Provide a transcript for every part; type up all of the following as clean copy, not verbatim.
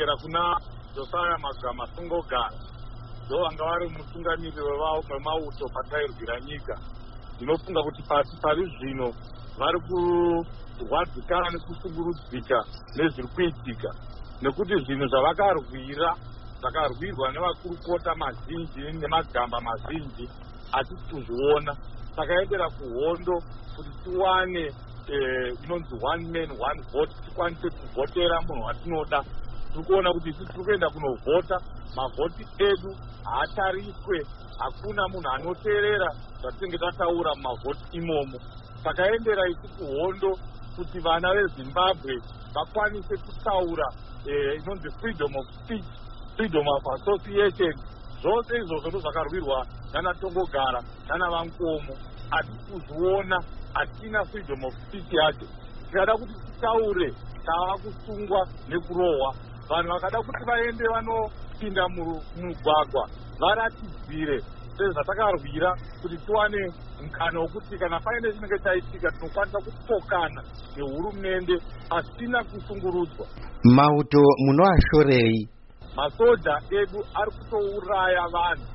kudzokera kuna Josiah Magama Sungogara, ndo vanga vari mutungamiri wemauto patairwira nyika. Ndinofunga kuti pasi pari zvino vari kurwadzikana nekusungurudzika nezviri kuitika, nekuti zvinhu zvavakarwira zvakarwirwa nevakurukota mazhinji nemagamba mazhinji hatisi kuzviona. Takaendera kuhondo kuti tiwane inonzi one man one vote, tikwanise kuvhotera munhu watinoda. Tiri kuona kuti isi tiri kuenda kunovhota, mavhoti edu haatariswe, hakuna munhu anoteerera zvatinenge tataura mumavhoti imomo. Takaendera isi kuhondo kuti vana veZimbabwe vakwanise kutaura inonzi freedom of speech, freedom of association. Zvose izvozvo ndozvakarwirwa nana Tongogara nana Vankomo. Hatisi kuzviona, hatina freedom of speech yacho. Tikada kuti titaure, tava kusungwa nekurohwa. Vanhu vakada kuti vaende vanopinda mumugwagwa varatidzire sezvatakarwira kuti tiwane mukana wokuti kana paine chinenge chaitika tinokwanisa kupokana nehurumende pasina kusungurudzwa. Mauto munoashorei? Masoja edu ari kutouraya vanhu.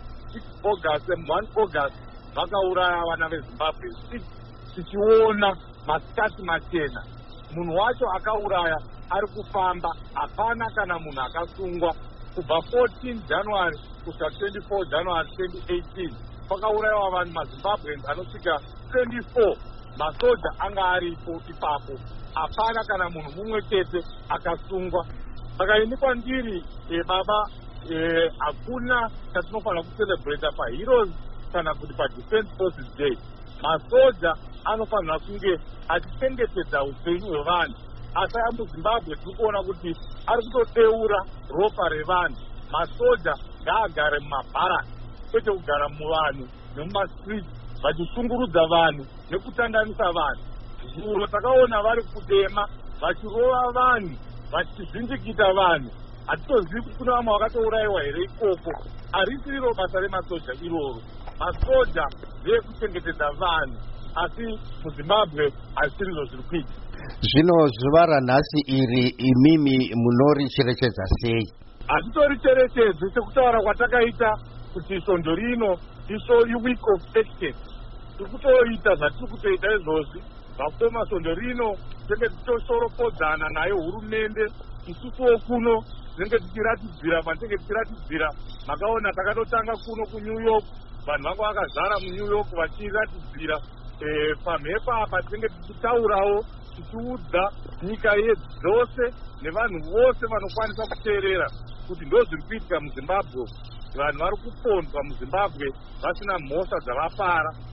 1 August vakauraya vana veZimbabwe 6 tichiona masikati machena. Munhu wacho akauraya ari kufamba, hapana kana munhu akasungwa. Kubva 14 January kusvika 24 January 2018 kwakaurayiwa vanhu maZimbabweans anosvika 24. Masoja anga aripo ipapo, hapana kana munhu mumwe chete akasungwa. Saka ini kwandiri baba, hakuna chatinofanira kucelebrata paHeroes kana kuti paDefense Forces Day. Masoja anofanira kunge achichengetedza upenyu hwevanhu. Asi aya muZimbabwe tiri kuona kuti ari kutodeura ropa revanhu. Masoja ngaagare mumabharaki kwete kugara muvanhu nemumastreet vachishungurudza vanhu nekutandanisa vanhu. Zvuro takaona vari kudema vachirova vanhu, vachivhindikita vanhu. Hatitozivi kuti kuna vamwe vakatourayiwa here ikoko. Harisi riro basa remasoja iroro. Masoja ndeyekuchengetedza vanhu, asi muZimbabwe hazvisiri izvo zviri kuita. Zvino zuva ranhasi iri imimi munoricherechedza sei? Hatitoricherechedzi sekutaura kwatakaita kuti svondo rino iweek of action. Tiri kutoita zvatiri kutoita izvozvi zvakutoma svondo rino tinenge tichishoropodzana nayo hurumende. Isusuwo kuno tinenge tichiratidzira, patinenge tichiratidzira makaona takatotanga kuno kuNew York, vanhu vanga vakazara muNew York vachiratidzira. Pamhepo apa tinenge tichitaurawo tichiudza nyika dzose nevanhu vose vanokwanisa kuteerera kuti ndozviri kuitika muZimbabwe. Vanhu vari kupondwa muZimbabwe vasina mhosva dzavapara.